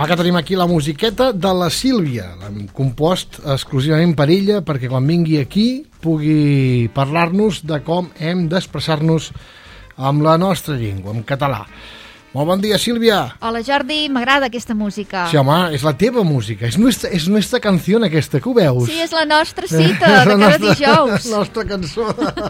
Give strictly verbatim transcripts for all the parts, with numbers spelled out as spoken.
Va, que tenim aquí la musiqueta de la Sílvia. L'hem compost exclusivament per ella, perquè quan vingui aquí pugui parlar-nos de com hem d'expressar-nos amb la nostra llengua, en català. Molt bon dia, Sílvia. Hola, Jordi, m'agrada aquesta música. Sí, home, és la teva música, és nuestra, és nuestra canció aquesta, que ho veus? Sí, és la nostra cita de cada nostra, dijous. La nostra cançó.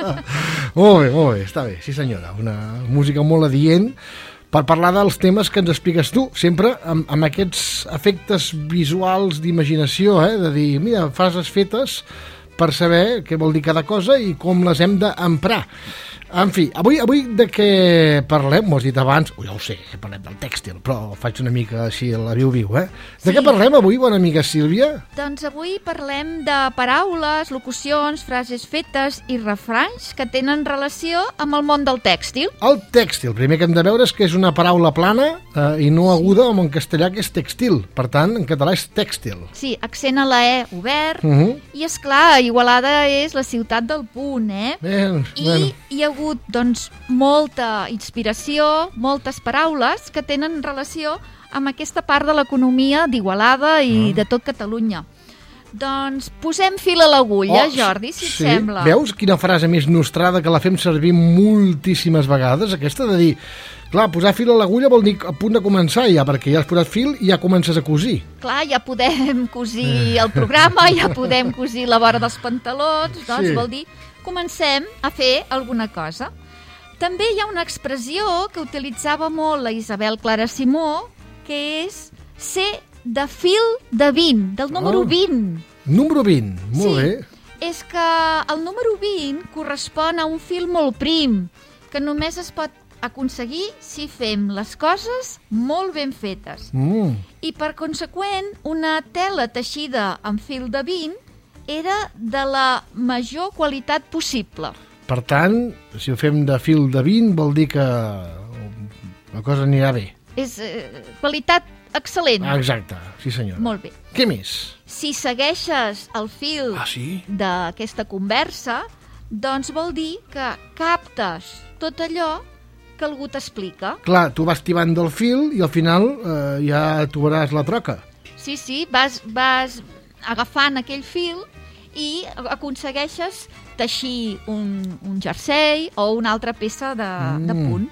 Molt bé, molt bé, està bé, sí senyora. Una música molt adient per parlar dels temes que ens expliques tu, sempre amb, amb aquests efectes visuals d'imaginació, eh? De dir, mira, frases fetes per saber què vol dir cada cosa i com les hem d'emprar. En fi, avui, avui de què parlem? M'ho has dit abans, oh, ja ho sé, que parlem del tèxtil, però faig una mica així a la viu-viu, eh? De sí. Què parlem avui, bona amiga Sílvia? Doncs avui parlem de paraules, locucions, frases fetes i refranys que tenen relació amb el món del tèxtil. El tèxtil, primer que hem de veure és que és una paraula plana eh, i no aguda, com en castellà, que és textil. Per tant, en català és tèxtil. Sí, accent a la E obert, Uh -huh. i és clar, Igualada és la ciutat del punt, eh? Bé, I bueno. hi ha hagut doncs, molta inspiració, moltes paraules que tenen relació amb aquesta part de l'economia d'Igualada i Ah. de tot Catalunya. Doncs posem fil a l'agulla, Oh, Jordi, si sí. et sembla. Veus quina frase més nostrada, que la fem servir moltíssimes vegades, aquesta de dir, clar, posar fil a l'agulla vol dir a punt de començar ja, perquè ja has posat fil i ja comences a cosir. Clar, ja podem cosir el programa, ja podem cosir la vora dels pantalons, doncs Sí. vol dir comencem a fer alguna cosa. També hi ha una expressió que utilitzava molt la Isabel Clara Simó, que és ser de fil de vint, del número Oh. vint. Número vint, molt Sí. bé. És que el número vint correspon a un fil molt prim, que només es pot aconseguir si fem les coses molt ben fetes. Mm. I per conseqüent, una tela teixida amb fil de vint era de la major qualitat possible. Per tant, si ho fem de fil de vint, vol dir que la cosa anirà bé. És eh, qualitat excel·lent. Ah, exacte, sí senyora. Molt bé. Què més? Si segueixes el fil Ah, sí? d'aquesta conversa, doncs vol dir que captes tot allò que algú t'explica. Clar, tu vas tibant del fil i al final eh, ja trobaràs la troca. Sí, sí, vas, vas agafant aquell fil i aconsegueixes teixir un, un jersei o una altra peça de, Mm. de punt.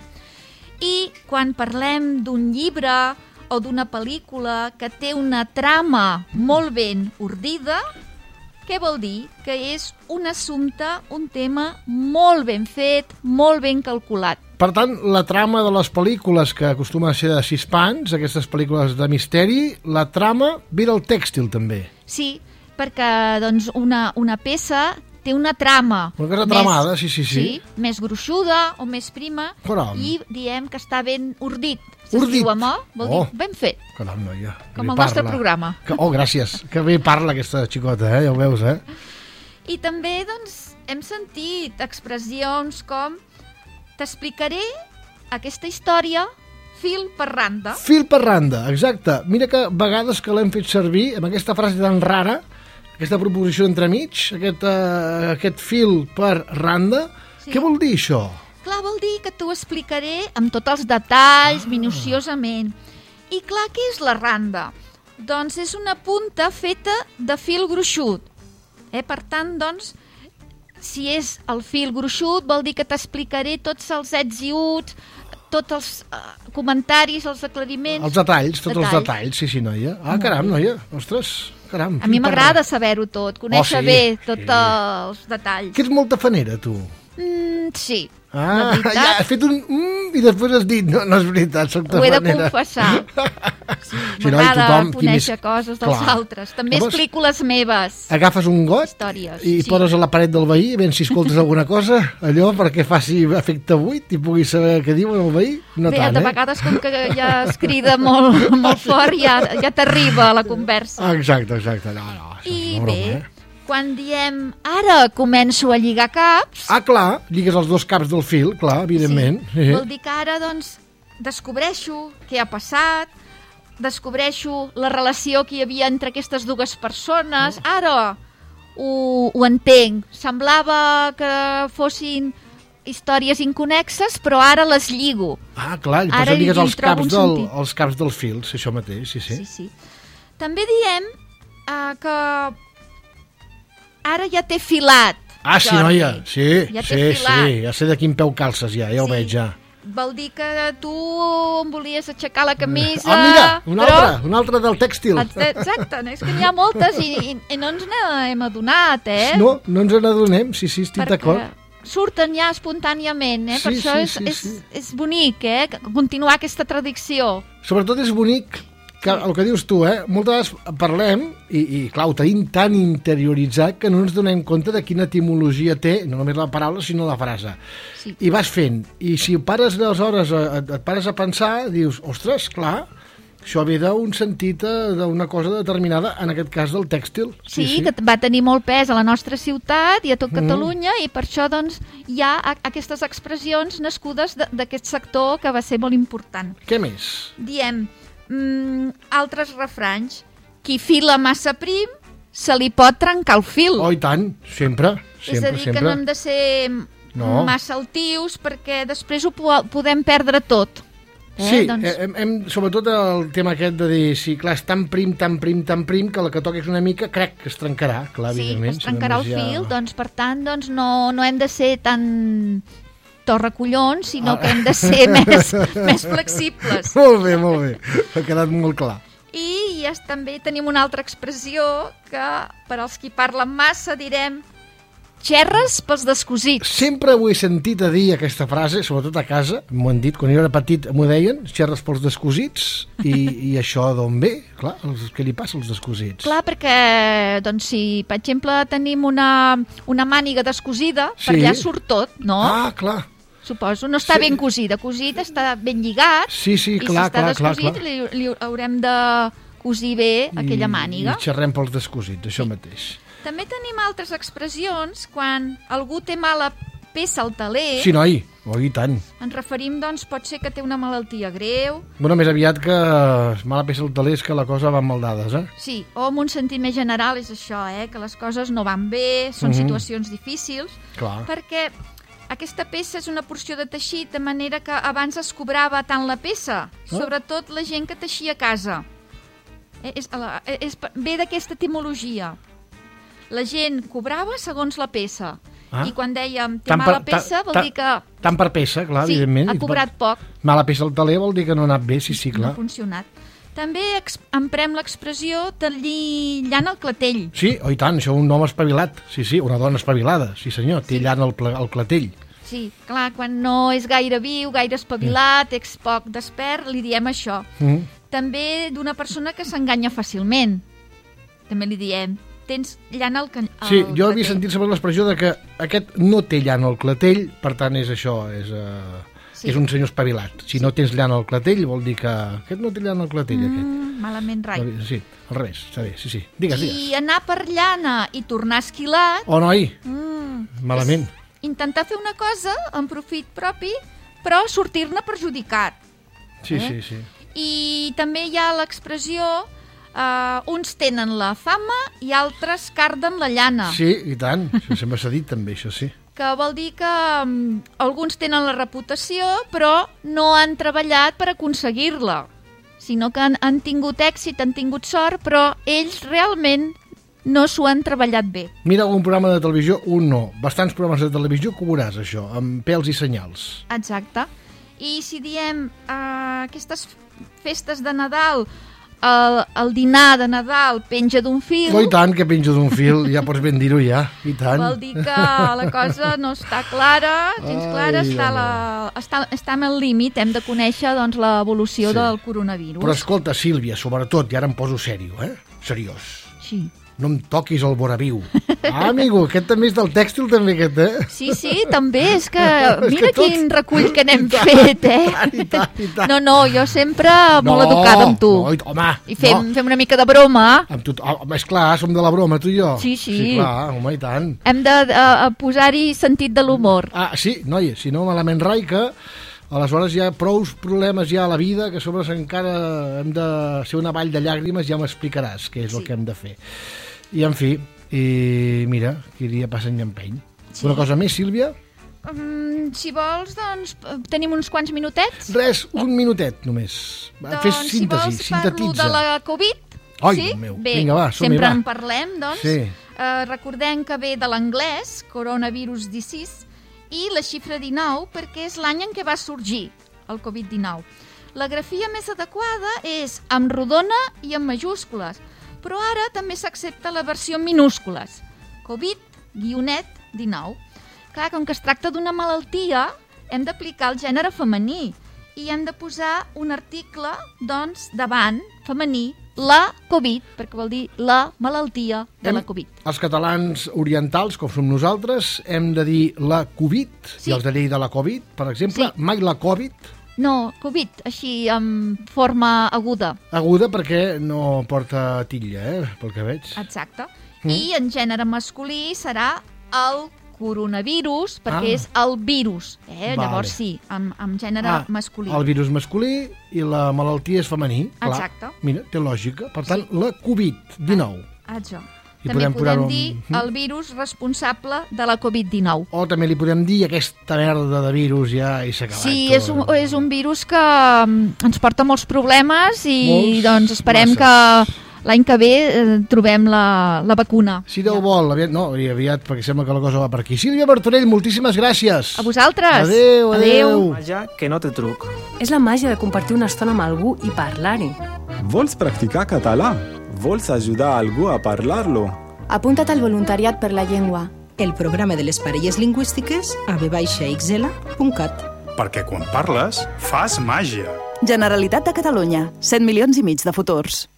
I quan parlem d'un llibre o d'una pel·lícula que té una trama molt ben ordida, què vol dir? Que és un assumpte, un tema molt ben fet, molt ben calculat. Per tant, la trama de les pel·lícules que acostumen a ser de sis pans, aquestes pel·lícules de misteri, la trama ve del tèxtil també. Sí, perquè doncs, una, una peça té una trama. Una cosa més- tramada, sí, sí, sí. Sí, més gruixuda o més prima, Caram. i diem que està ben ordit. Si Ordit. S'escriu amb O, vol Oh. dir ben fet. Caram, noia. que Com bé el nostre parla. programa. Que, oh, gràcies. Que bé parla aquesta xicota, eh? Ja ho veus, eh? I també doncs, hem sentit expressions com t'explicaré aquesta història fil per randa. Fil per randa, exacte. Mira que vegades que l'hem fet servir amb aquesta frase tan rara, aquesta proposició entremig, aquest, uh, aquest fil per randa. Sí. Què vol dir això? Clar, vol dir que t'ho explicaré amb tots els detalls, ah. minuciosament. I clar, què és la randa? Doncs és una punta feta de fil gruixut. Eh? Per tant, doncs, si és el fil gruixut, vol dir que t'explicaré tots els ets i uts, tots els uh, comentaris, els aclariments. Els detalls, tots Detalls. els detalls, sí, sí, noia. Ah, caram, noia, ostres, caram. A mi fil per m'agrada randa. saber-ho tot, conèixer Oh, sí, bé sí. tots els detalls. Que ets molt tafanera, tu. Mm, sí, la Ah, veritat. ja has fet un... Mm, i després has dit, no, no és veritat, soc Ho he de tafanera. confessar. Sí, Sí, no, i m'agrada tothom, qui conèixer més- coses dels Clar. altres. També Llavors, explico les meves Agafes un got històries. i sí. poses a la paret del veí, ben si escoltes alguna cosa, allò perquè faci efecte buit i puguis saber què diu el veí. No Bé, tant, de eh? vegades, com que ja es crida molt, molt fort, ja, ja t'arriba la conversa. Ah, exacte, exacte. No, no, això I és una bé, broma, eh? quan diem ara començo a lligar caps, Ah, clar, lligues els dos caps del fil, clar, evidentment. sí, vol dir que ara doncs, descobreixo què ha passat, descobreixo la relació que hi havia entre aquestes dues persones, ara ho, ho entenc. Semblava que fossin històries inconexes, però ara les lligo. Ah, clar, i Ara pots digues hi els trobo caps, un del, sentit. els caps dels fils, això mateix, sí, sí. Sí, sí. També diem uh, que ara ja té filat. Ah, sí, Jordi. noia, sí, Ja sí, té filat. sí, ja sé de quin peu calces ja, ja ho Sí. veig ja. Vol dir que tu em volies aixecar la camisa... Ah, mira, una però... altra, una altra del tèxtil. Exacte, és que n'hi ha moltes i, i, i no ens n'hem adonat, eh? No, no ens n'adonem, sí, sí, estic d'acord. Surten ja espontàniament, eh? Sí, Per això sí, és, sí, és, sí. és bonic, eh? Continuar aquesta tradició. Sobretot és bonic que el que dius tu, eh? Moltes vegades parlem i, i clar, ho tenim tan interioritzat que no ens donem compte de quina etimologia té, no només la paraula, sinó la frase. Sí. I vas fent. I si pares aleshores, et, et pares a pensar, dius, ostres, clar, això ve d'un sentit eh, d'una cosa determinada, en aquest cas del tèxtil. Sí, sí, que va tenir molt pes a la nostra ciutat i a tot Catalunya, Mm. i per això doncs, hi ha a- aquestes expressions nascudes de- d'aquest sector que va ser molt important. Què més? Diem mm, altres refranys. Qui fila massa prim, se li pot trencar el fil. Oh, i tant, sempre, És a sempre, dir, sempre. que no hem de ser No. massa altius perquè després ho po podem perdre tot. Eh? Sí, doncs... hem, hem, sobretot el tema aquest de dir, sí, clar, és tan prim, tan prim, tan prim, que la que toques una mica crec que es trencarà, clar, Sí, evidentment. es trencarà el si només hi ha- fil, doncs per tant doncs, no, no hem de ser tan torracollons, sinó Ah. que hem de ser més, més flexibles. Molt bé, molt bé, ha quedat molt clar. I ja també tenim una altra expressió que per als qui parlen massa direm xerres pels descosits. Sempre ho he sentit a dir, aquesta frase, sobretot a casa, m'ho han dit, quan jo era petit m'ho deien, xerres pels descosits, i, i això d'on ve? Clar, els, què li passa als descosits? Clar, perquè doncs, si per exemple tenim una, una màniga descosida, Sí. per allà surt tot, no? Ah, clar. Suposo, no està Sí. ben cosida. Cosit està ben lligat, Sí, sí, i clar, si està clar, clar, descosit clar. li, li haurem de cosir bé aquella màniga. I xerrem pels descosits, això mateix. També tenim altres expressions quan algú té mala peça al taler. Sí, noi, oh, i tant. Ens referim, doncs, pot ser que té una malaltia greu, Bueno, més aviat que mala peça al taler és que la cosa va amb maldades, eh? sí, o amb un sentit més general és això, eh, que les coses no van bé, són Mhm. situacions difícils, Clar. perquè aquesta peça és una porció de teixit, de manera que abans es cobrava tant la peça, sobretot la gent que teixia a casa. Eh, És, la- és, ve d'aquesta etimologia. La gent cobrava segons la peça. Ah. I quan dèiem té Tant mala per- ta- peça, vol ta- dir que Tant per peça, clar, sí, evidentment. ha cobrat poc, Mala peça al taler vol dir que no ha anat bé, sí, sí, no clar. ha funcionat. També ex emprem l'expressió tallir llant al clatell. Sí, oh, i tant, això un home espavilat. Sí, sí, una dona espavilada, sí senyor, té llant el, pla- el clatell. Sí, clar, quan no és gaire viu, gaire espavilat, és poc despert, li diem això. Mm. També d'una persona que s'enganya fàcilment. També li diem, tens llant al, can- al Sí, jo havia clatell. sentit sempre l'expressió de que aquest no té llant al clatell, per tant és això, és, uh, Sí. és un senyor espavilat. Si no tens llant al clatell vol dir que aquest no té llant al clatell, Mm, malament rai. aquest. Sí, al revés, està bé, sí, sí. Digues, digues. I anar per llana i tornar esquilat, Oh, noi, mm, malament. és intentar fer una cosa en profit propi, però sortir-ne perjudicat. Sí, eh? sí, sí. I també hi ha l'expressió eh, uns tenen la fama i altres carden la llana, Sí, i tant, això sempre s'ha dit també, això sí. que vol dir que um, alguns tenen la reputació però no han treballat per aconseguir-la, sinó que han, han tingut èxit, han tingut sort, però ells realment no s'ho han treballat bé. Mira algun programa de televisió, un no. Bastants programes de televisió que ho veuràs, això, amb pèls i senyals. Exacte. I si diem eh, aquestes festes de Nadal, el, el dinar de Nadal penja d'un fil, Oh, i tant, que penjo d'un fil, ja pots ben dir-ho ja, i tant. vol dir que la cosa no està clara, gens Ai, clara, està, home. la, està, està en el límit, hem de conèixer doncs, l'evolució Sí. del coronavirus. Però escolta, Sílvia, sobretot, i ara em poso sèrio, eh? Seriós. Sí. No em toquis el voraviu. Ah, amigo, aquest també és del tèxtil, també, aquest, eh? sí, sí, també, és que És mira que tots- quin recull que n'hem I tant, fet, eh? I tant, i tant, i tant. No, no, jo sempre molt educada amb tu. No, i- home, I fem, no. fem una mica de broma. Amb tu, home, és clar, som de la broma, tu i jo. Sí, sí. Sí, clar, home, i tant. Hem de uh, posar-hi sentit de l'humor. Ah, sí, noia, si no malament rai que aleshores hi ha prou problemes ja a la vida que a sobre encara hem de ser una vall de llàgrimes, ja m'explicaràs què és el Sí. que hem de fer. I en fi, i mira, qui dia passa en llampeny. Sí. Una cosa més, Sílvia? um, si vols, doncs, tenim uns quants minutets. Res, un minutet només. Va, fes Doncs, síntesi, si vols, parlo sintetitza. de la Covid. Ai, sí? Déu meu. Bé, Vinga, va, som-hi, sempre va. en parlem, doncs. Sí. Uh, recordem que ve de l'anglès, coronavirus disease, i la xifra dinou perquè és l'any en què va sorgir el covid dinou. La grafia més adequada és amb rodona i amb majúscules, però ara també s'accepta la versió en minúscules, covid dinou. Clar, com que es tracta d'una malaltia, hem d'aplicar el gènere femení i hem de posar un article, doncs, davant, femení, la Covid, perquè vol dir la malaltia de Hem, la Covid. Els catalans orientals, com som nosaltres, hem de dir la Covid, Sí. i els de llei de la Covid, per exemple, Sí. mai la Covid, No, Covid, així, amb forma aguda. aguda perquè no porta titlla, eh, pel que veig. Exacte. Mm. I en gènere masculí serà el coronavirus, perquè Ah. és el virus. Eh? Vale. Llavors sí, amb, amb gènere Ah, masculí. el virus masculí i la malaltia és femení. Clar. Exacte. Mira, té lògica. Per tant, la Covid dinou. Això. I També podem podem posar-ho dir en- el virus responsable de la Covid dinou. O també li podem dir aquesta merda de virus ja i s'ha acabat. Sí, tot. és un, és un virus que mm, ens porta molts problemes i Molts, doncs esperem massa. que l'any que ve eh, trobem la, la vacuna. Si Déu vol, aviat, no, i aviat, perquè sembla que la cosa va per aquí. Sílvia Martorell, moltíssimes gràcies. A vosaltres. Adéu, adéu. Adéu. Màgia que no té truc. És la màgia de compartir una estona amb algú i parlar-hi. Vols practicar català? Vols ajudar algú a parlar-lo? Apunta't al voluntariat per la llengua. El programa de les parelles lingüístiques a v baixa x l punt cat. Perquè quan parles, fas màgia. Generalitat de Catalunya. set milions i mig de futurs.